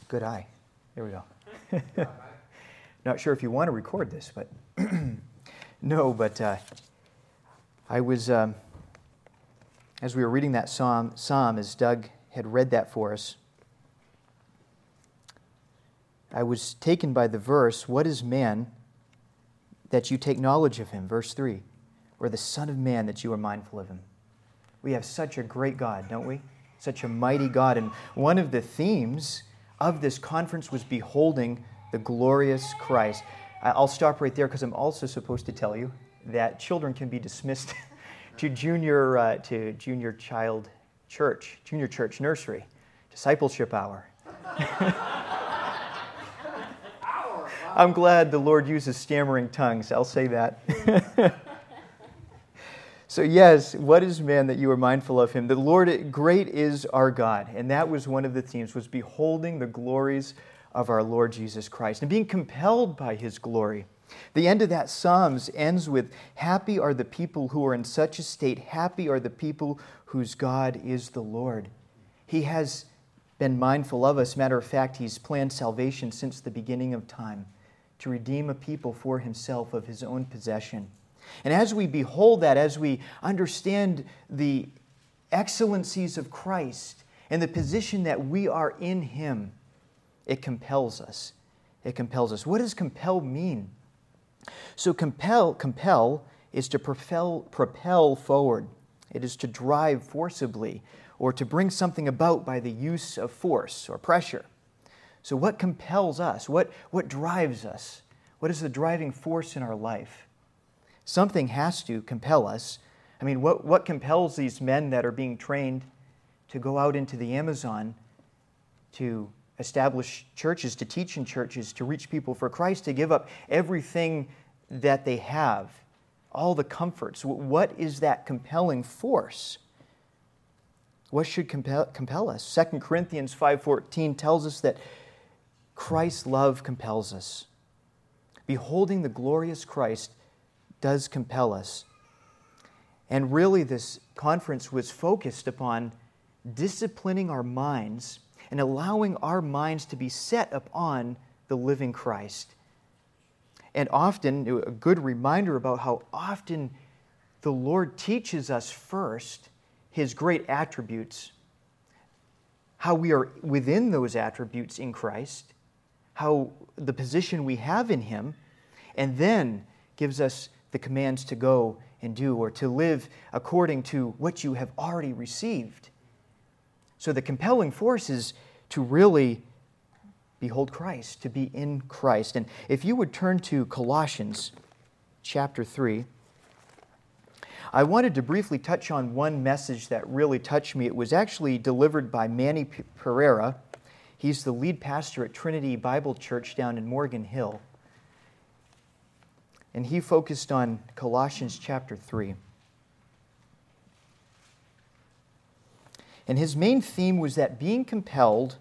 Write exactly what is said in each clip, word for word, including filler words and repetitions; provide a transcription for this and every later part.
Good eye. There we go. Not sure if you want to record this, but no, but uh, I was, um, as we were reading that psalm, psalm, as Doug had read that for us, I was taken by the verse, "What is man that you take knowledge of him?" Verse three. "Or the Son of Man that you are mindful of him." We have such a great God, don't we? Such a mighty God. And one of the themes of this conference was beholding the glorious Christ. I'll stop right there because I'm also supposed to tell you that children can be dismissed to junior uh, to junior child church, junior church nursery, discipleship hour. I'm glad the Lord uses stammering tongues. I'll say that. So yes, what is man that you are mindful of him? The Lord, great is our God. And that was one of the themes, was beholding the glories of our Lord Jesus Christ and being compelled by his glory. The end of that Psalms ends with, "Happy are the people who are in such a state. Happy are the people whose God is the Lord." He has been mindful of us. Matter of fact, he's planned salvation since the beginning of time to redeem a people for himself of his own possession. And as we behold that, as we understand the excellencies of Christ and the position that we are in him, it compels us. It compels us. What does compel mean? So compel, compel is to propel, propel forward. It is to drive forcibly or to bring something about by the use of force or pressure. So what compels us? What, what drives us? What is the driving force in our life? Something has to compel us. I mean, what, what compels these men that are being trained to go out into the Amazon to establish churches, to teach in churches, to reach people for Christ, to give up everything that they have, all the comforts? What is that compelling force? What should compel, compel us? Second Corinthians five fourteen tells us that Christ's love compels us. Beholding the glorious Christ does compel us. And really this conference was focused upon disciplining our minds and allowing our minds to be set upon the living Christ. And often, a good reminder about how often the Lord teaches us first his great attributes, how we are within those attributes in Christ, how the position we have in him, and then gives us the commands to go and do or to live according to what you have already received. So the compelling force is to really behold Christ, to be in Christ. And if you would turn to Colossians chapter three, I wanted to briefly touch on one message that really touched me. It was actually delivered by Manny Pereira. He's the lead pastor at Trinity Bible Church down in Morgan Hill. And he focused on Colossians chapter three. And his main theme was that being compelled,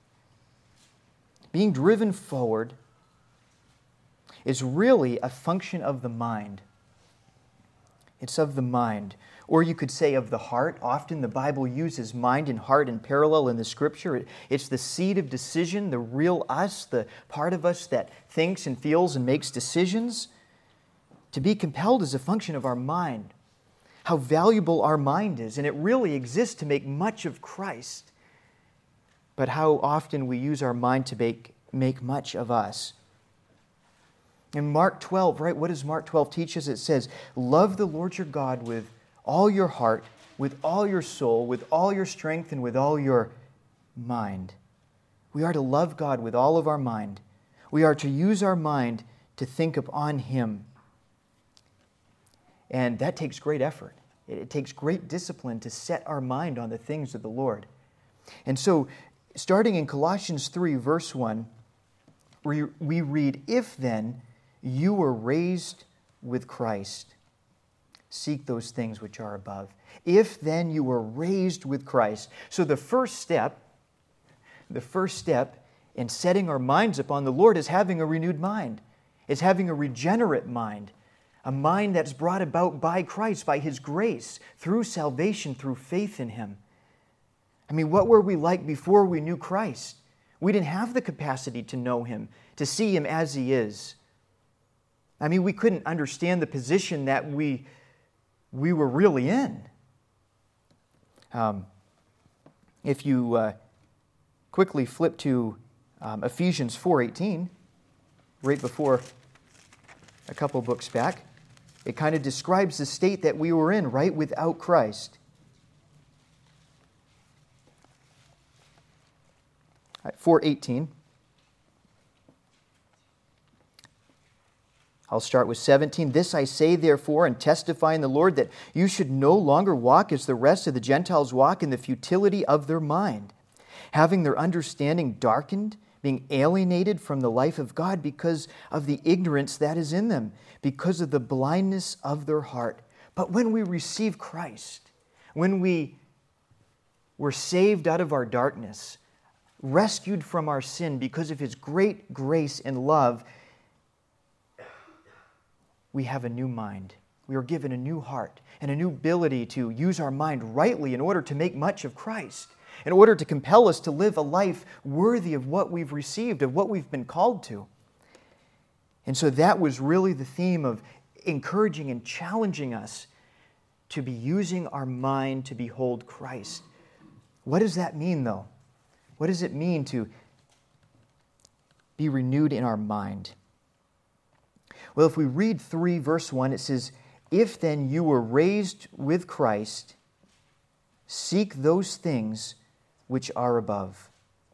being driven forward, is really a function of the mind. It's of the mind. Or you could say of the heart. Often the Bible uses mind and heart in parallel in the Scripture. It's the seat of decision, the real us, the part of us that thinks and feels and makes decisions. To be compelled is a function of our mind, how valuable our mind is, and it really exists to make much of Christ, but how often we use our mind to make, make much of us. In Mark twelve, right, what does Mark twelve teach us? It says, "Love the Lord your God with all your heart, with all your soul, with all your strength, and with all your mind." We are to love God with all of our mind. We are to use our mind to think upon him. And that takes great effort. It takes great discipline to set our mind on the things of the Lord. And so, starting in Colossians three, verse one, we, we read, "If then you were raised with Christ, seek those things which are above." If then you were raised with Christ. So the first step, the first step in setting our minds upon the Lord is having a renewed mind. It's having a regenerate mind. A mind that's brought about by Christ, by his grace, through salvation, through faith in him. I mean, what were we like before we knew Christ? We didn't have the capacity to know him, to see him as he is. I mean, we couldn't understand the position that we, we were really in. Um, if you uh, quickly flip to um, Ephesians four eighteen, right before a couple books back, it kind of describes the state that we were in, right, without Christ. four eighteen. I'll start with seventeen. This I say, therefore, and testify in the Lord, that you should no longer walk as the rest of the Gentiles walk in the futility of their mind, having their understanding darkened, being alienated from the life of God because of the ignorance that is in them, because of the blindness of their heart. But when we receive Christ, when we were saved out of our darkness, rescued from our sin because of his great grace and love, we have a new mind. We are given a new heart and a new ability to use our mind rightly in order to make much of Christ, in order to compel us to live a life worthy of what we've received, of what we've been called to. And so that was really the theme of encouraging and challenging us to be using our mind to behold Christ. What does that mean, though? What does it mean to be renewed in our mind? Well, if we read three, verse one, it says, "If then you were raised with Christ, seek those things which are above."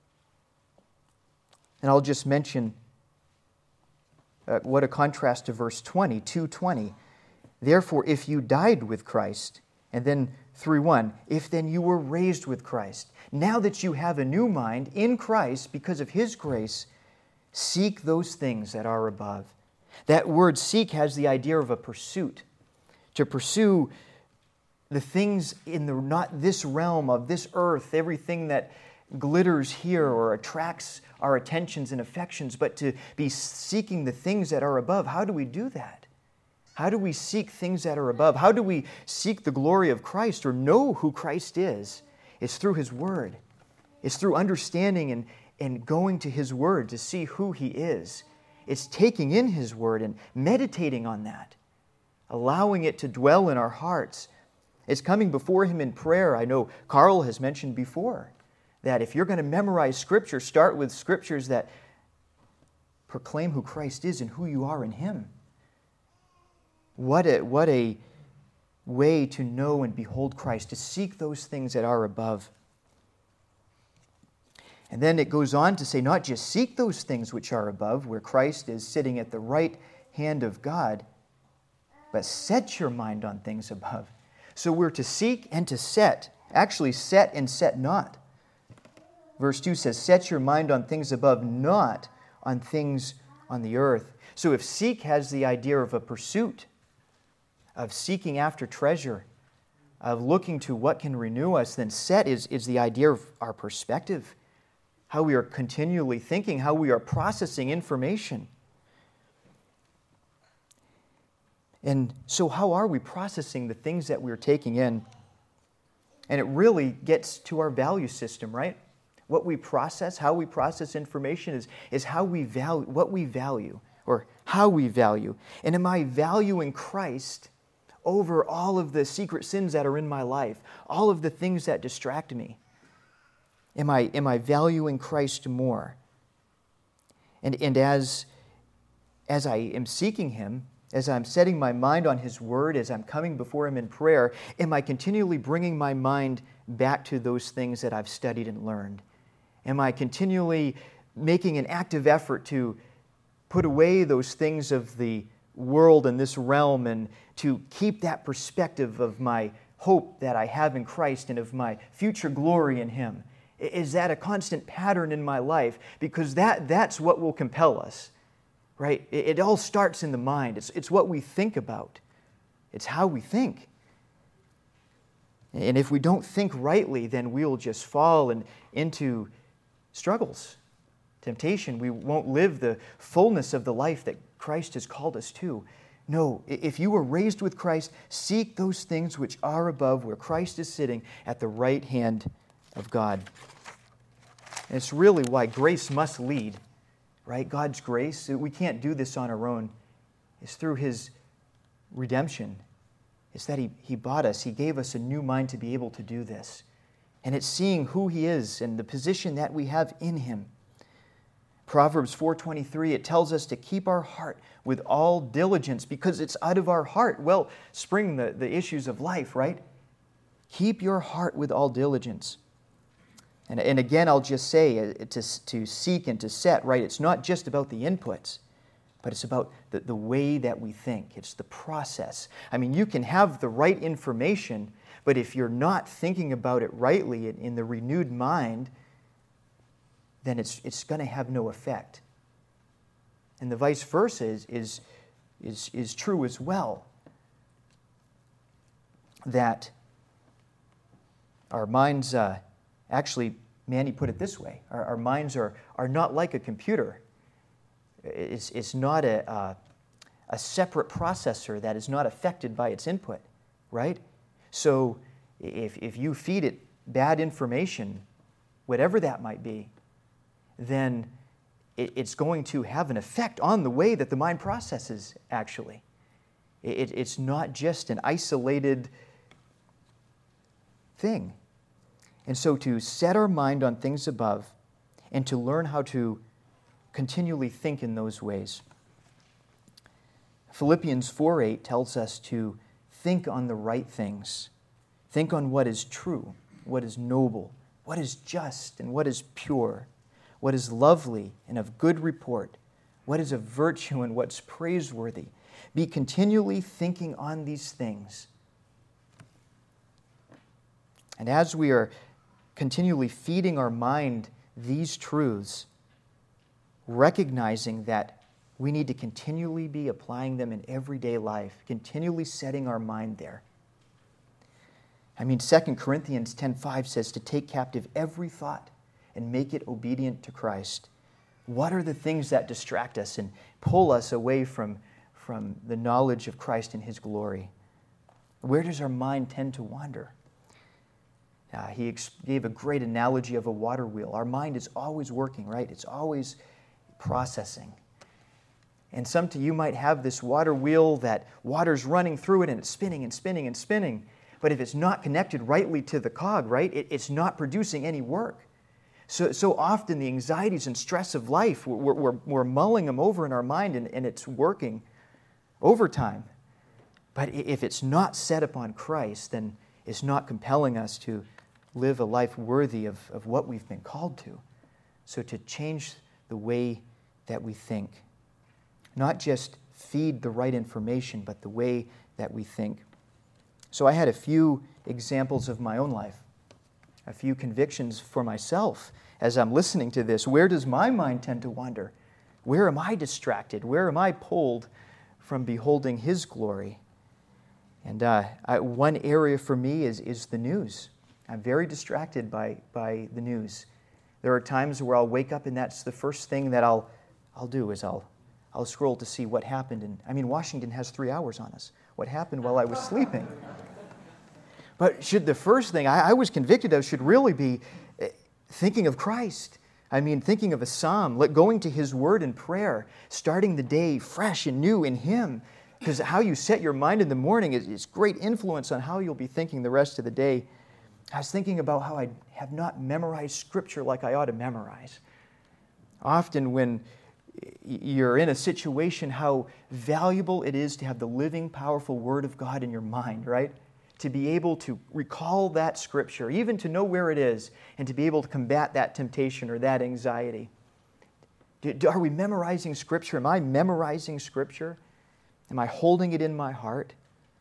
And I'll just mention uh, what a contrast to verse twenty, two twenty. "Therefore, if you died with Christ," and then three one, "if then you were raised with Christ." Now that you have a new mind in Christ because of his grace, seek those things that are above. That word seek has the idea of a pursuit. To pursue the things in the not this realm of this earth, everything that glitters here or attracts our attentions and affections, but to be seeking the things that are above. How do we do that? How do we seek things that are above? How do we seek the glory of Christ or know who Christ is? It's through his word. It's through understanding and, and going to his word to see who he is. It's taking in his word and meditating on that, allowing it to dwell in our hearts. It's coming before him in prayer. I know Carl has mentioned before that if you're going to memorize Scripture, start with Scriptures that proclaim who Christ is and who you are in him. What a, what a way to know and behold Christ, to seek those things that are above. And then it goes on to say, not just seek those things which are above, where Christ is sitting at the right hand of God, but set your mind on things above. So we're to seek and to set. Actually, set and set not. Verse two says, set your mind on things above, not on things on the earth. So if seek has the idea of a pursuit, of seeking after treasure, of looking to what can renew us, then set is, is the idea of our perspective, how we are continually thinking, how we are processing information. And so how are we processing the things that we're taking in? And it really gets to our value system, right? What we process, how we process information is, is how we value, what we value, or how we value. And am I valuing Christ over all of the secret sins that are in my life, all of the things that distract me? Am I, am I valuing Christ more? And, and as, as I am seeking him, as I'm setting my mind on his word, as I'm coming before him in prayer, am I continually bringing my mind back to those things that I've studied and learned? Am I continually making an active effort to put away those things of the world and this realm and to keep that perspective of my hope that I have in Christ and of my future glory in him? Is that a constant pattern in my life? Because that, that's what will compel us, right? It, it all starts in the mind. It's, it's what we think about. It's how we think. And if we don't think rightly, then we'll just fall and, into struggles, temptation. We won't live the fullness of the life that Christ has called us to. No, if you were raised with Christ, seek those things which are above, where Christ is sitting at the right hand of God. And it's really why grace must lead, right? God's grace, we can't do this on our own. It's through His redemption. It's that he, he bought us. He gave us a new mind to be able to do this. And it's seeing who He is and the position that we have in Him. Proverbs four twenty-three, it tells us to keep our heart with all diligence because it's out of our heart. Well, spring the, the issues of life, right? Keep your heart with all diligence. And, and again, I'll just say, uh, to, to seek and to set, right? It's not just about the inputs, but it's about the, the way that we think. It's the process. I mean, you can have the right information, but if you're not thinking about it rightly in, in the renewed mind, then it's, it's going to have no effect. And the vice versa is, is, is, is true as well. That our minds, uh, actually, Manny put it this way, our, our minds are, are not like a computer. It's, it's not a, uh, a separate processor that is not affected by its input, right? So if, if you feed it bad information, whatever that might be, then it, it's going to have an effect on the way that the mind processes, actually. It, it's not just an isolated thing. And so to set our mind on things above and to learn how to continually think in those ways. Philippians four eight tells us to think on the right things. Think on what is true, what is noble, what is just, and what is pure, what is lovely and of good report, what is of virtue and what's praiseworthy. Be continually thinking on these things. And as we are continually feeding our mind these truths, recognizing that we need to continually be applying them in everyday life, continually setting our mind there. I mean, Second Corinthians ten five says to take captive every thought and make it obedient to Christ. What are the things that distract us and pull us away from, from the knowledge of Christ and His glory? Where does our mind tend to wander? Uh, he ex- gave a great analogy of a water wheel. Our mind is always working, right? It's always processing. And some to you might have this water wheel that water's running through it and it's spinning and spinning and spinning. But if it's not connected rightly to the cog, right, it, it's not producing any work. So, so often the anxieties and stress of life, we're, we're, we're mulling them over in our mind and, and it's working overtime. But if it's not set upon Christ, then it's not compelling us to live a life worthy of, of what we've been called to. So to change the way that we think. Not just feed the right information, but the way that we think. So I had a few examples of my own life, a few convictions for myself as I'm listening to this. Where does my mind tend to wander? Where am I distracted? Where am I pulled from beholding His glory? And uh, I, one area for me is, is the news. I'm very distracted by, by the news. There are times where I'll wake up and that's the first thing that I'll I'll do is I'll I'll scroll to see what happened. And I mean, Washington has three hours on us. What happened while I was sleeping? But should the first thing I, I was convicted of should really be thinking of Christ. I mean, thinking of a psalm, going to His Word in prayer, starting the day fresh and new in Him. Because how you set your mind in the morning is, is great influence on how you'll be thinking the rest of the day. I was thinking about how I have not memorized Scripture like I ought to memorize. Often when you're in a situation, how valuable it is to have the living, powerful Word of God in your mind, right? To be able to recall that Scripture, even to know where it is, and to be able to combat that temptation or that anxiety. Are we memorizing Scripture? Am I memorizing Scripture? Am I holding it in my heart?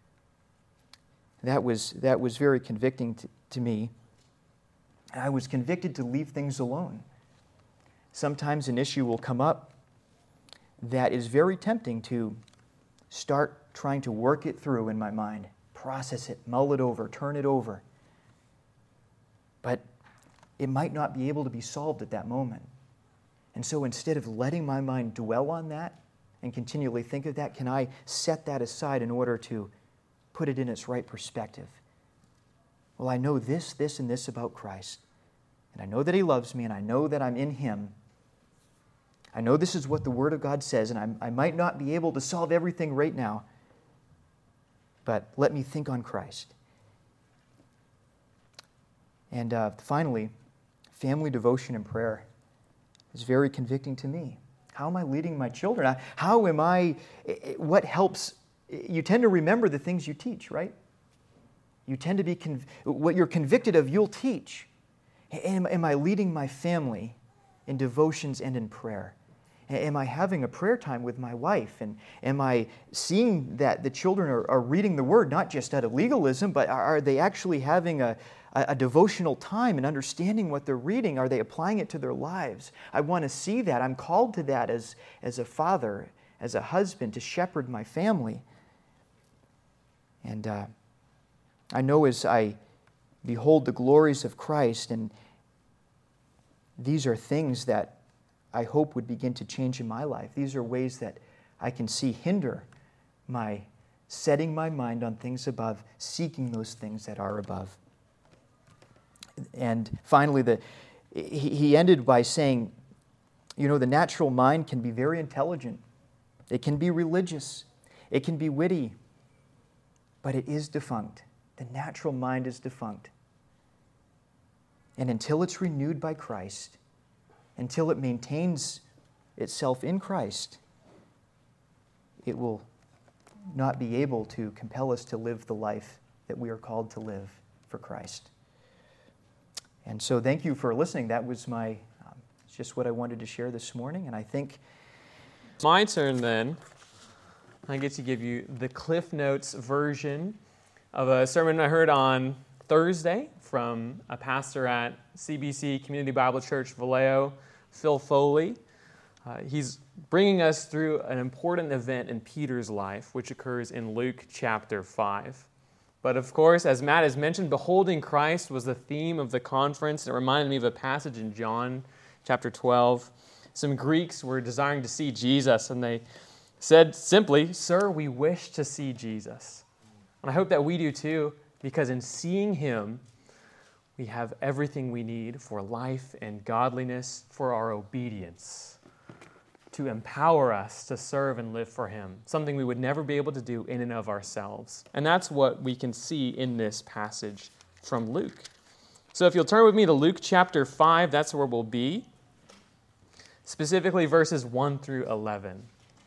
That was, that was very convicting to, to me. I was convicted to leave things alone. Sometimes an issue will come up that is very tempting to start trying to work it through in my mind, process it, mull it over, turn it over. But it might not be able to be solved at that moment. And so instead of letting my mind dwell on that and continually think of that, can I set that aside in order to put it in its right perspective? Well, I know this, this, and this about Christ. and I know that He loves me, and I know that I'm in Him. I know this is what the Word of God says, and I'm, I might not be able to solve everything right now, but let me think on Christ. And uh, finally, family devotion and prayer is very convicting to me. How am I leading my children? How am I, what helps? You tend to remember the things you teach, right? You tend to be, conv- what you're convicted of, you'll teach. Am, am I leading my family in devotions and in prayer? Am I having a prayer time with my wife? And am I seeing that the children are, are reading the Word, not just out of legalism, but are, are they actually having a, a, a devotional time and understanding what they're reading? Are they applying it to their lives? I want to see that. I'm called to that as, as a father, as a husband, to shepherd my family. And uh, I know as I behold the glories of Christ, and these are things that I hope would begin to change in my life. These are ways that I can see hinder my setting my mind on things above, seeking those things that are above. And finally, the, he ended by saying, you know, the natural mind can be very intelligent. It can be religious. It can be witty. But it is defunct. The natural mind is defunct. And until it's renewed by Christ, until it maintains itself in Christ, it will not be able to compel us to live the life that we are called to live for Christ. And so thank you for listening. That was my, um, it's just what I wanted to share this morning. And I think... My turn then. I get to give you the Cliff Notes version of a sermon I heard on Thursday from a pastor at C B C Community Bible Church Vallejo, Phil Foley. Uh, he's bringing us through an important event in Peter's life, which occurs in Luke chapter five. But of course, as Matt has mentioned, beholding Christ was the theme of the conference. It reminded me of a passage in John chapter twelve. Some Greeks were desiring to see Jesus, and they said simply, "Sir, we wish to see Jesus." And I hope that we do too, because in seeing Him, we have everything we need for life and godliness, for our obedience, to empower us to serve and live for Him, something we would never be able to do in and of ourselves. And that's what we can see in this passage from Luke. So if you'll turn with me to Luke chapter five, that's where we'll be, specifically verses one through eleven.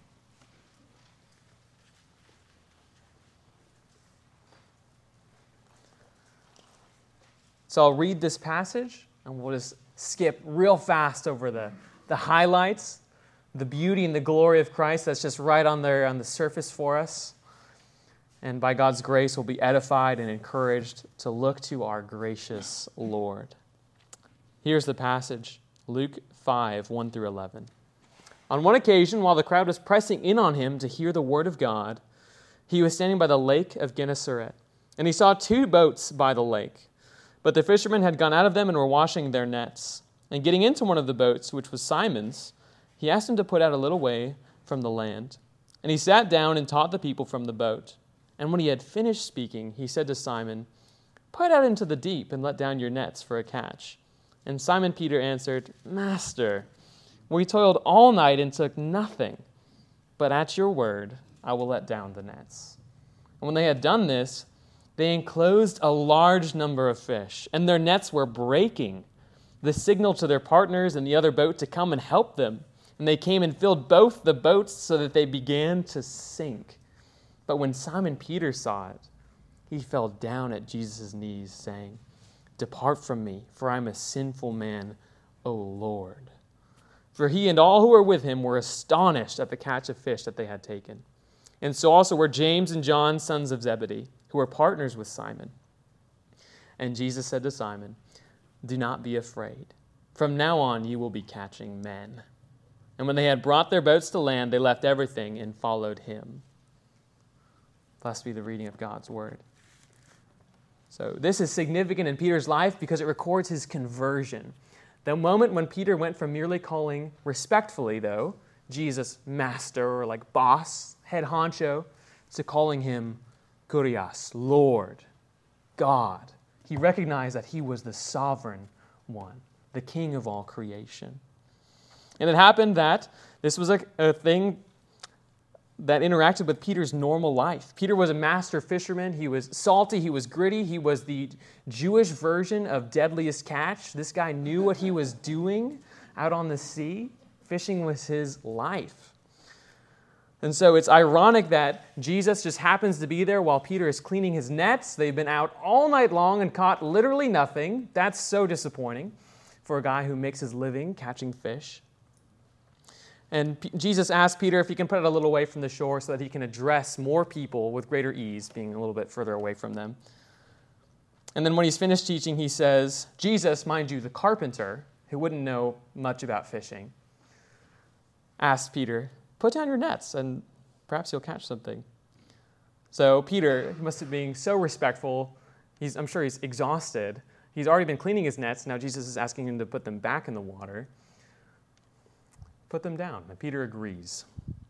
So I'll read this passage, and we'll just skip real fast over the, the highlights, the beauty and the glory of Christ that's just right on there on the surface for us. And by God's grace, we'll be edified and encouraged to look to our gracious Lord. Here's the passage, Luke five, one through eleven. On one occasion, while the crowd was pressing in on him to hear the word of God, he was standing by the lake of Gennesaret, and he saw two boats by the lake. But the fishermen had gone out of them and were washing their nets. And getting into one of the boats, which was Simon's, he asked him to put out a little way from the land. And he sat down and taught the people from the boat. And when he had finished speaking, he said to Simon, "Put out into the deep and let down your nets for a catch." And Simon Peter answered, "Master, we toiled all night and took nothing, but at your word I will let down the nets." And when they had done this, they enclosed a large number of fish, and their nets were breaking. The signal to their partners in the other boat to come and help them. And they came and filled both the boats so that they began to sink. But when Simon Peter saw it, he fell down at Jesus' knees, saying, "Depart from me, for I am a sinful man, O Lord." For he and all who were with him were astonished at the catch of fish that they had taken. And so also were James and John, sons of Zebedee, who were partners with Simon. And Jesus said to Simon, "Do not be afraid. From now on you will be catching men." And when they had brought their boats to land, they left everything and followed him. Blessed be the reading of God's word. So this is significant in Peter's life because it records his conversion. The moment when Peter went from merely calling, respectfully though, Jesus master or like boss, head honcho, to calling him Kurios, Lord, God. He recognized that he was the sovereign one, the King of all creation. And it happened that this was a, a thing that interacted with Peter's normal life. Peter was a master fisherman. He was salty. He was gritty. He was the Jewish version of Deadliest Catch. This guy knew what he was doing out on the sea. Fishing was his life. And so it's ironic that Jesus just happens to be there while Peter is cleaning his nets. They've been out all night long and caught literally nothing. That's so disappointing for a guy who makes his living catching fish. And P- Jesus asked Peter if he can put it a little away from the shore so that he can address more people with greater ease, being a little bit further away from them. And then when he's finished teaching, he says, Jesus, mind you, the carpenter, who wouldn't know much about fishing, asked Peter, put down your nets and perhaps you'll catch something. So Peter, he must have been so respectful. He's, I'm sure he's exhausted. He's already been cleaning his nets. Now Jesus is asking him to put them back in the water. Put them down. And Peter agrees.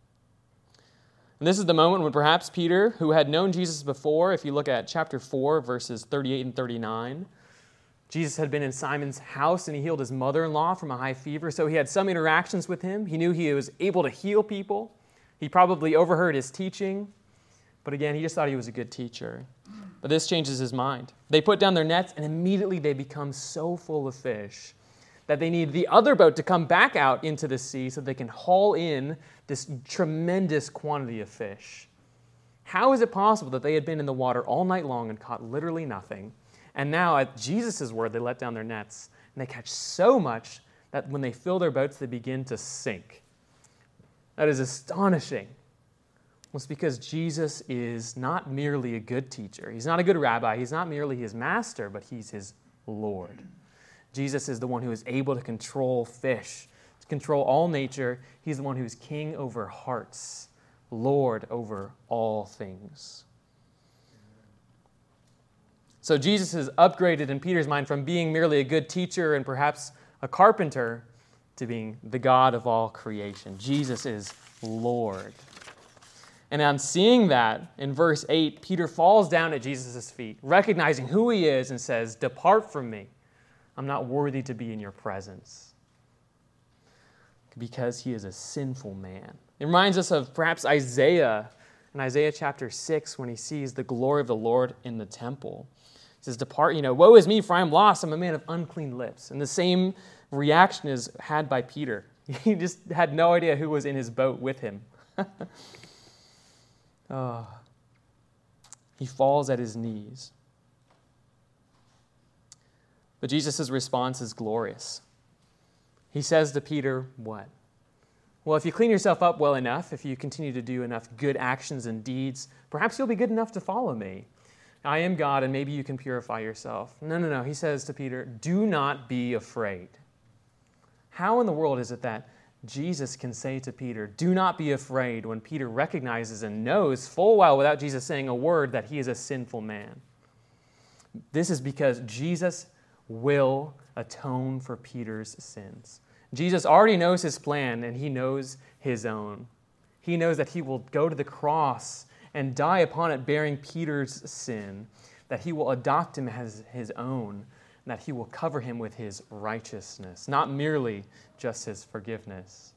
And this is the moment when perhaps Peter, who had known Jesus before, if you look at chapter four, verses thirty-eight and thirty-nine, Jesus had been in Simon's house and he healed his mother-in-law from a high fever. So he had some interactions with him. He knew he was able to heal people. He probably overheard his teaching. But again, he just thought he was a good teacher. But this changes his mind. They put down their nets and immediately they become so full of fish that they need the other boat to come back out into the sea so they can haul in this tremendous quantity of fish. How is it possible that they had been in the water all night long and caught literally nothing? And now, at Jesus' word, they let down their nets, and they catch so much that when they fill their boats, they begin to sink. That is astonishing. Well, it's because Jesus is not merely a good teacher. He's not a good rabbi. He's not merely his master, but he's his Lord. Jesus is the one who is able to control fish, to control all nature. He's the one who is king over hearts, Lord over all things. So Jesus is upgraded in Peter's mind from being merely a good teacher and perhaps a carpenter to being the God of all creation. Jesus is Lord. And on seeing that, in verse eight, Peter falls down at Jesus' feet, recognizing who he is and says, "Depart from me. I'm not worthy to be in your presence." Because he is a sinful man. It reminds us of perhaps Isaiah in Isaiah chapter six when he sees the glory of the Lord in the temple. He says, "Depart, you know, woe is me, for I am lost. I'm a man of unclean lips." And the same reaction is had by Peter. He just had no idea who was in his boat with him. Oh. He falls at his knees. But Jesus' response is glorious. He says to Peter, what? Well, if you clean yourself up well enough, if you continue to do enough good actions and deeds, perhaps you'll be good enough to follow me. I am God, and maybe you can purify yourself. No, no, no. He says to Peter, do not be afraid. How in the world is it that Jesus can say to Peter, do not be afraid, when Peter recognizes and knows full well without Jesus saying a word that he is a sinful man? This is because Jesus will atone for Peter's sins. Jesus already knows his plan, and he knows his own. He knows that he will go to the cross and die upon it bearing Peter's sin, that he will adopt him as his own, and that he will cover him with his righteousness, not merely just his forgiveness.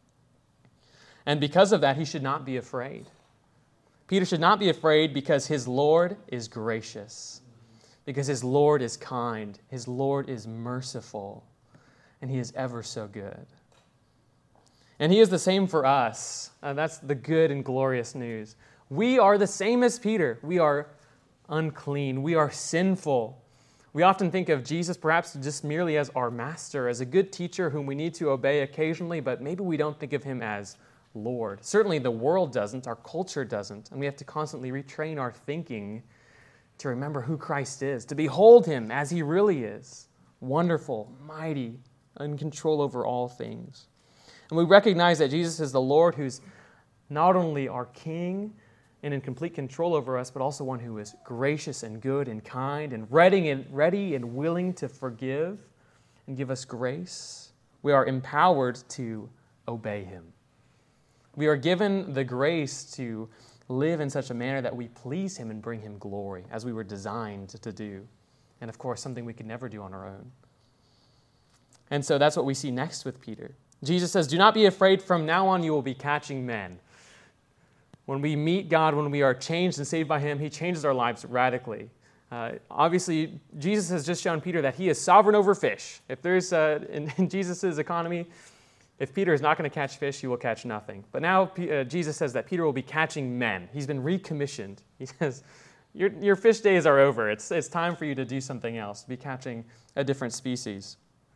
And because of that, he should not be afraid. Peter should not be afraid because his Lord is gracious, because his Lord is kind, his Lord is merciful, and he is ever so good. And he is the same for us. Uh, that's the good and glorious news. We are the same as Peter. We are unclean. We are sinful. We often think of Jesus perhaps just merely as our master, as a good teacher whom we need to obey occasionally, but maybe we don't think of him as Lord. Certainly the world doesn't, our culture doesn't, and we have to constantly retrain our thinking to remember who Christ is, to behold him as he really is, wonderful, mighty, in control over all things. And we recognize that Jesus is the Lord who's not only our King and in complete control over us, but also one who is gracious and good and kind and ready and ready and willing to forgive and give us grace. We are empowered to obey him. We are given the grace to live in such a manner that we please him and bring him glory, as we were designed to do. And of course, something we could never do on our own. And so that's what we see next with Peter. Jesus says, do not be afraid. From now on, you will be catching men. When we meet God, when we are changed and saved by him, he changes our lives radically. Uh, obviously, Jesus has just shown Peter that he is sovereign over fish. If there's, uh, in, in Jesus' economy, if Peter is not going to catch fish, he will catch nothing. But now uh, Jesus says that Peter will be catching men. He's been recommissioned. He says, your, your fish days are over. It's, it's time for you to do something else, to be catching a different species.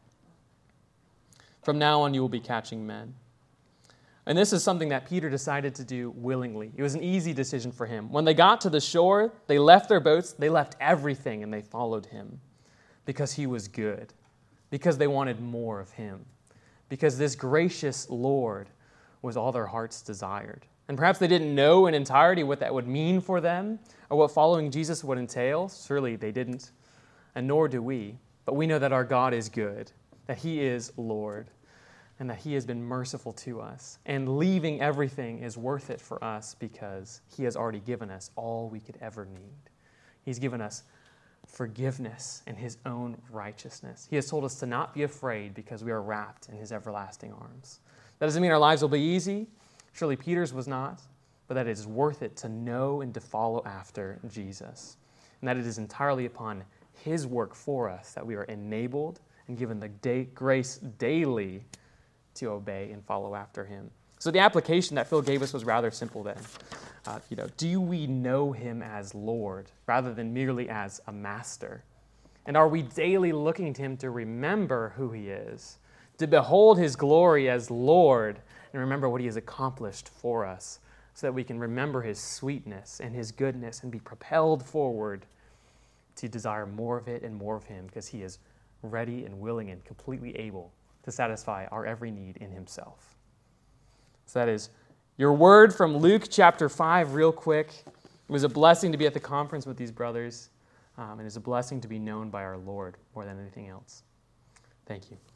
From now on, you will be catching men. And this is something that Peter decided to do willingly. It was an easy decision for him. When they got to the shore, they left their boats, they left everything, and they followed him because he was good, because they wanted more of him, because this gracious Lord was all their hearts desired. And perhaps they didn't know in entirety what that would mean for them or what following Jesus would entail. Surely they didn't, and nor do we. But we know that our God is good, that he is Lord, and that he has been merciful to us. And leaving everything is worth it for us because he has already given us all we could ever need. He's given us forgiveness and his own righteousness. He has told us to not be afraid because we are wrapped in his everlasting arms. That doesn't mean our lives will be easy. Surely Peter's was not, but that it is worth it to know and to follow after Jesus. And that it is entirely upon his work for us that we are enabled and given the day, grace daily to obey and follow after him. So the application that Phil gave us was rather simple then. Uh, you know, do we know him as Lord rather than merely as a master? And are we daily looking to him to remember who he is, to behold his glory as Lord and remember what he has accomplished for us so that we can remember his sweetness and his goodness and be propelled forward to desire more of it and more of him because he is ready and willing and completely able to satisfy our every need in himself. So that is your word from Luke chapter five real quick. It was a blessing to be at the conference with these brothers, um, and it is a blessing to be known by our Lord more than anything else. Thank you.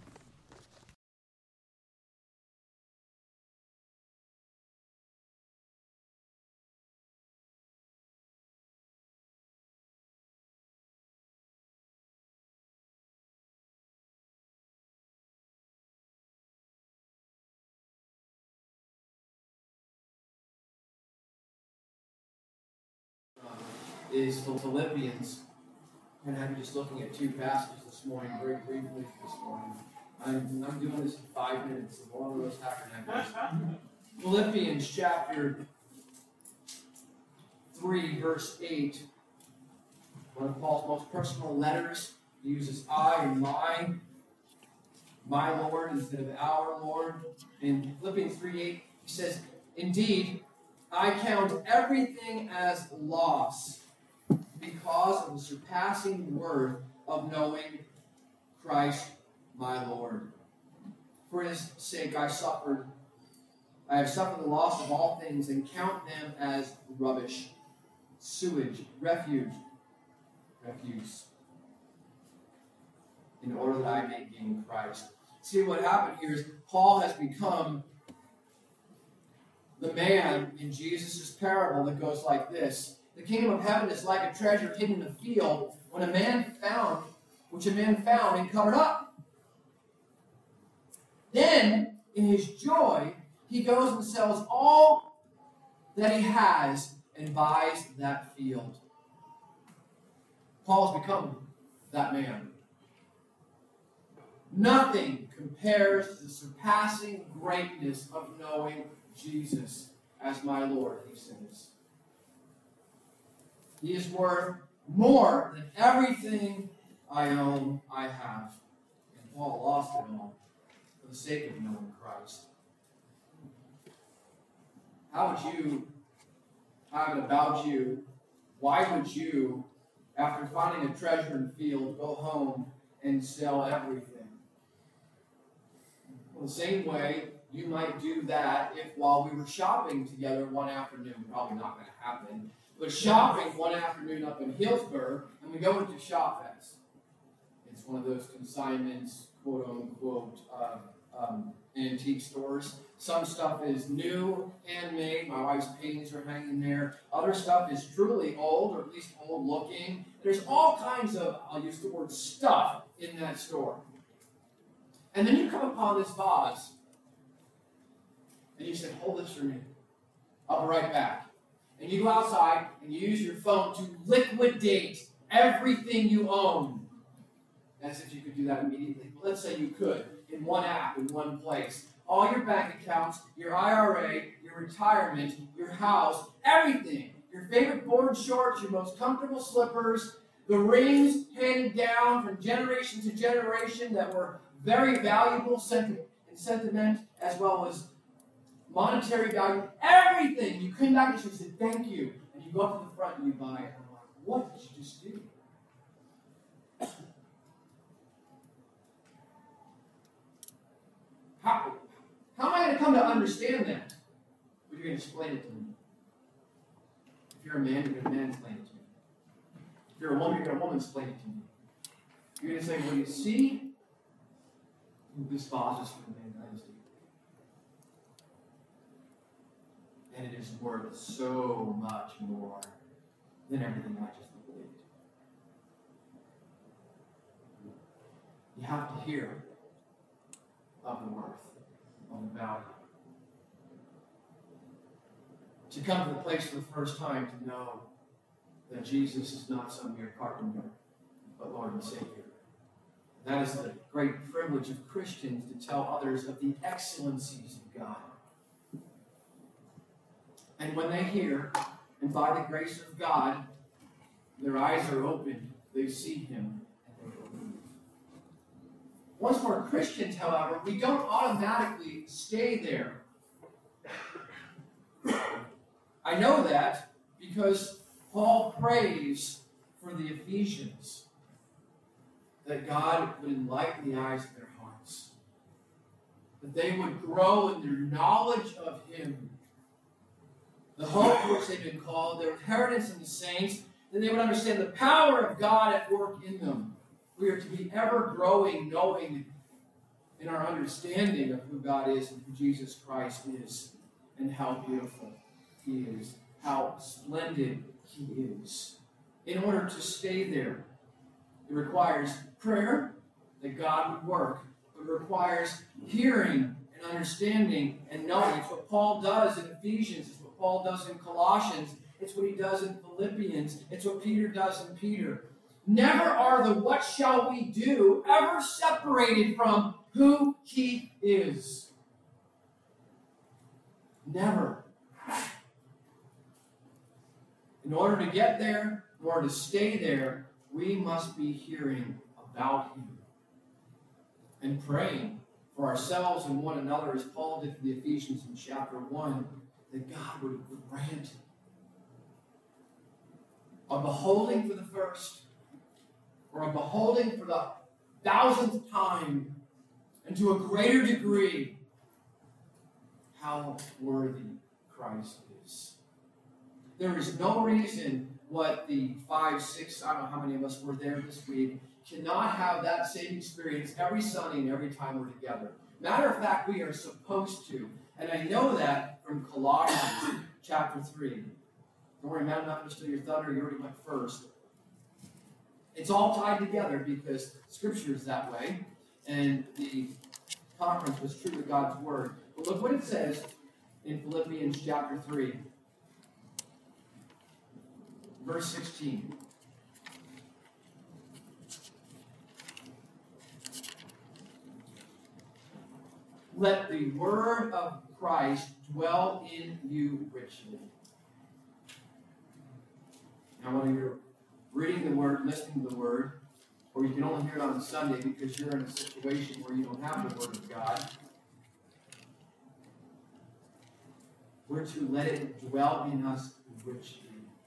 Is Philippians, and I'm just looking at two passages this morning, very briefly this morning. I'm, I'm doing this in five minutes, and one of those tabernacles. Philippians chapter three, verse eight, one of Paul's most personal letters. He uses I and my, my Lord instead of our Lord. In Philippians three eight, he says, indeed, I count everything as loss because of the surpassing worth of knowing Christ my Lord. For his sake I suffered, I have suffered the loss of all things and count them as rubbish, sewage, refuge, refuse, in order that I may gain Christ. See, what happened here is Paul has become the man in Jesus' parable that goes like this. The kingdom of heaven is like a treasure hidden in a field when a man found, which a man found and covered up. Then, in his joy, he goes and sells all that he has and buys that field. Paul has become that man. Nothing compares to the surpassing greatness of knowing Jesus as my Lord, he says. He is worth more than everything I own, I have. And Paul lost it all for the sake of knowing Christ. How would you have it about you? Why would you, after finding a treasure in the field, go home and sell everything? Well, the same way you might do that if while we were shopping together one afternoon, probably not going to happen, but shopping one afternoon up in Hillsborough, and we go into ShopFest. It's one of those consignments, quote unquote, uh, um, antique stores. Some stuff is new, handmade. My wife's paintings are hanging there. Other stuff is truly old, or at least old looking. There's all kinds of, I'll use the word stuff, in that store. And then you come upon this vase, and you say, hold this for me. I'll be right back. And you go outside, and you use your phone to liquidate everything you own. As if you could do that immediately. But let's say you could, in one app, in one place. All your bank accounts, your I R A, your retirement, your house, everything. Your favorite board shorts, your most comfortable slippers, the rings handed down from generation to generation that were very valuable senti- in sentiment as well as monetary value. Everything. You come back and you say, thank you. And you go up to the front and you buy it. And I'm like, what did you just do? How, how am I going to come to understand that? Well, you're going to explain it to me. If you're a man, you're going to mansplain it to me. If you're a woman, you're going to woman-explain it to me. You're going to say, well, you see, this vase is from the Man Dynasty. And it is worth so much more than everything I just believed. You have to hear of the worth, of the value. To come to the place for the first time to know that Jesus is not some mere carpenter, but Lord and Savior. That is the great privilege of Christians to tell others of the excellencies of God. And when they hear, and by the grace of God, their eyes are opened, they see Him, and they believe. Once for Christians, however, we don't automatically stay there. I know that because Paul prays for the Ephesians that God would enlighten the eyes of their hearts, that they would grow in their knowledge of Him, the hope to which they've been called, their inheritance in the saints, that they would understand the power of God at work in them. We are to be ever growing, knowing in our understanding of who God is and who Jesus Christ is, and how beautiful He is, how splendid He is. In order to stay there, it requires prayer, that God would work. It requires hearing and understanding and knowing. It's what Paul does in Ephesians. It's what Paul does in Colossians. It's what he does in Philippians. It's what Peter does in Peter. Never are the what shall we do ever separated from who He is. Never. In order to get there, in order to stay there, we must be hearing about Him and praying for ourselves and one another, as Paul did for the Ephesians in chapter one, that God would grant a beholding for the first, or a beholding for the thousandth time, and to a greater degree, how worthy Christ is. There is no reason what the five, six, I don't know how many of us were there this week, cannot have that same experience every Sunday and every time we're together. Matter of fact, we are supposed to. And I know that from Colossians chapter three. Don't worry, man, I'm not going to steal your thunder. You already went first. It's all tied together because Scripture is that way. And the conference was true to God's Word. But look what it says in Philippians chapter three. Verse sixteen. Let the word of Christ dwell in you richly. Now, whether you're reading the word, listening to the word, or you can only hear it on Sunday because you're in a situation where you don't have the word of God, we're to let it dwell in us richly.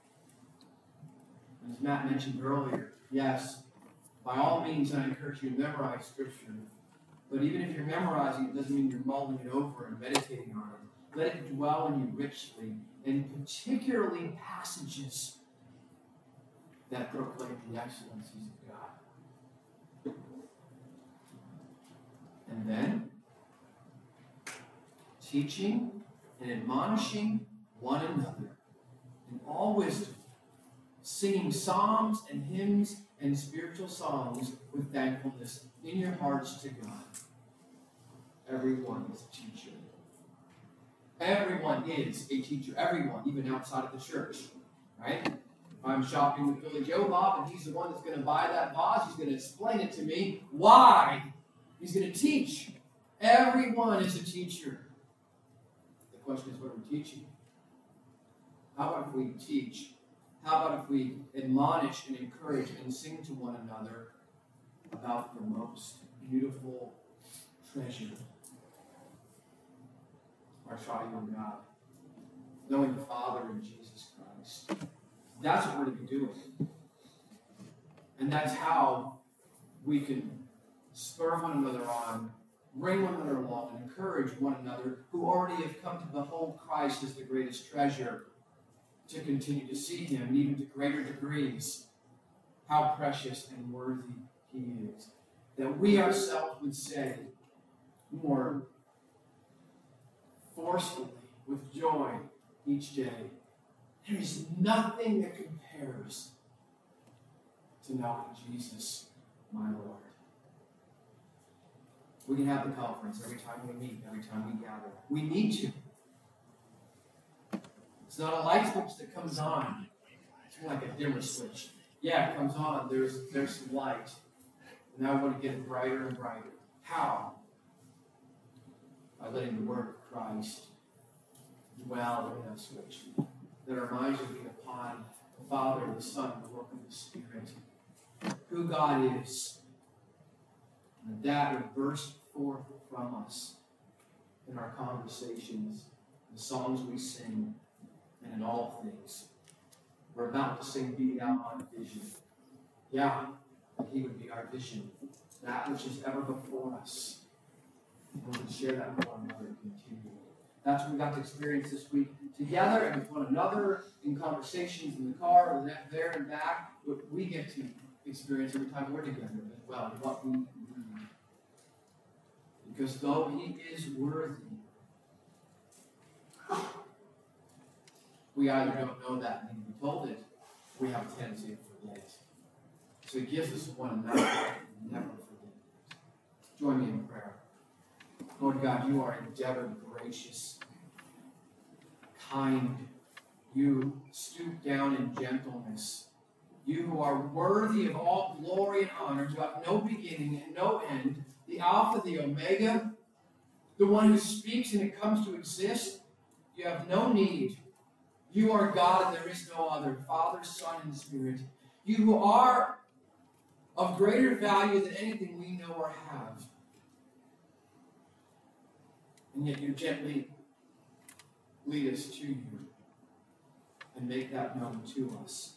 As Matt mentioned earlier, yes, by all means, I encourage you to memorize Scripture. But even if you're memorizing, it doesn't mean you're mulling it over and meditating on it. Let it dwell in you richly, and particularly passages that proclaim the excellencies of God. And then, teaching and admonishing one another in all wisdom, singing psalms and hymns and spiritual songs with thankfulness in your hearts to God. Everyone is a teacher. Everyone is a teacher. Everyone, even outside of the church. Right? If I'm shopping with Billy Joe Bob and he's the one that's going to buy that vase, he's going to explain it to me. Why? He's going to teach. Everyone is a teacher. The question is, what are we teaching? How about if we teach? How about if we admonish and encourage and sing to one another about the most beautiful treasure, our triune God, knowing the Father in Jesus Christ? That's what we're to be doing. And that's how we can spur one another on, bring one another along, and encourage one another who already have come to behold Christ as the greatest treasure, to continue to see him, and even to greater degrees, how precious and worthy he is. That we ourselves would say more forcefully, with joy each day, there is nothing that compares to knowing Jesus, my Lord. We can have the conference every time we meet, every time we gather. We need to. It's not a light switch that comes on. It's more like a dimmer switch. Yeah, it comes on. There's, there's some light. And now I want to get it brighter and brighter. How? By letting the Word of Christ dwell in us, which that our minds will be upon the Father, the Son, and the work of the Spirit. Who God is. And that would burst forth from us in our conversations, the songs we sing, and in all things. We're about to sing Be Thou My Vision. Yeah, that he would be our vision, that which is ever before us. And we can share that with one another and continue. That's what we got to experience this week together and with one another in conversations in the car or there and back. What we get to experience every time we're together as well, what we need. Because though he is worthy, we either don't know that and need to be told it, or we have a tendency to forget it. So he gives us one another and never forget it. Join me in prayer. Lord God, you are endeavored, gracious, kind. You stoop down in gentleness. You who are worthy of all glory and honor, who have no beginning and no end, the Alpha, the Omega, the one who speaks and it comes to exist. You have no need. You are God and there is no other, Father, Son, and Spirit. You who are of greater value than anything we know or have. And yet you gently lead us to you and make that known to us.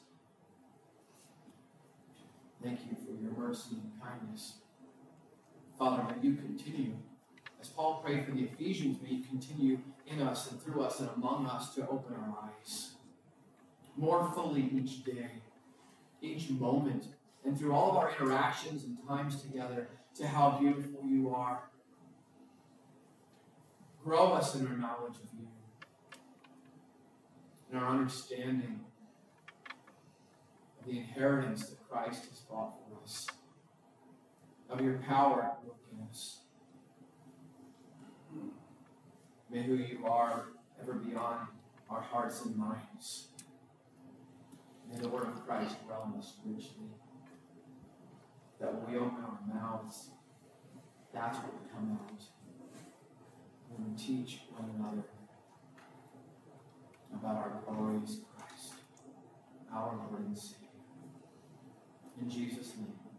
Thank you for your mercy and kindness. Father, may you continue, as Paul prayed for the Ephesians, may you continue in us and through us and among us to open our eyes more fully each day, each moment, and through all of our interactions and times together to how beautiful you are. Grow us in our knowledge of you, in our understanding of the inheritance that Christ has bought for us, of your power at work in us. May who you are ever beyond our hearts and minds. May the word of Christ dwell in us richly. That when we open our mouths, that's what will come out. When we teach one another about our glorious Christ, our Lord and Savior. In Jesus' name.